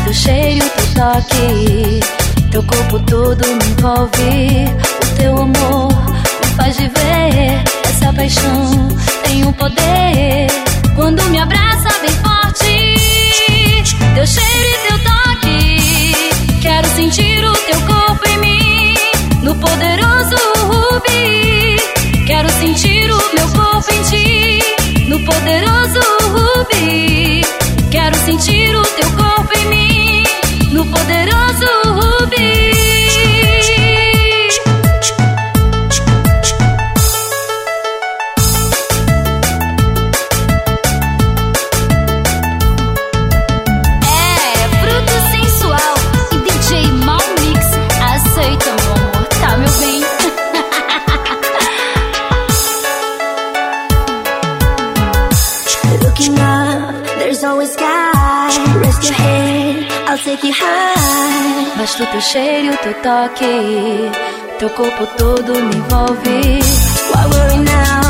teu cheiro, teu toque, teu corpo todo me envolve. O teu amor me faz viver. Essa paixão tem um poder. Quando me abraça bem forte, teu cheiro e teu toque, quero sentir o teu corpo em mim, no poderoso Rubi. Quero sentir o meu corpo em ti, no poderoso Rubi. Quero sentir o teu corpo em mim, no poderoso Rubi. Always sky, rest your head, I'll take you high. Basta o teu cheiro, o teu toque, teu corpo todo me envolve. Why worry now?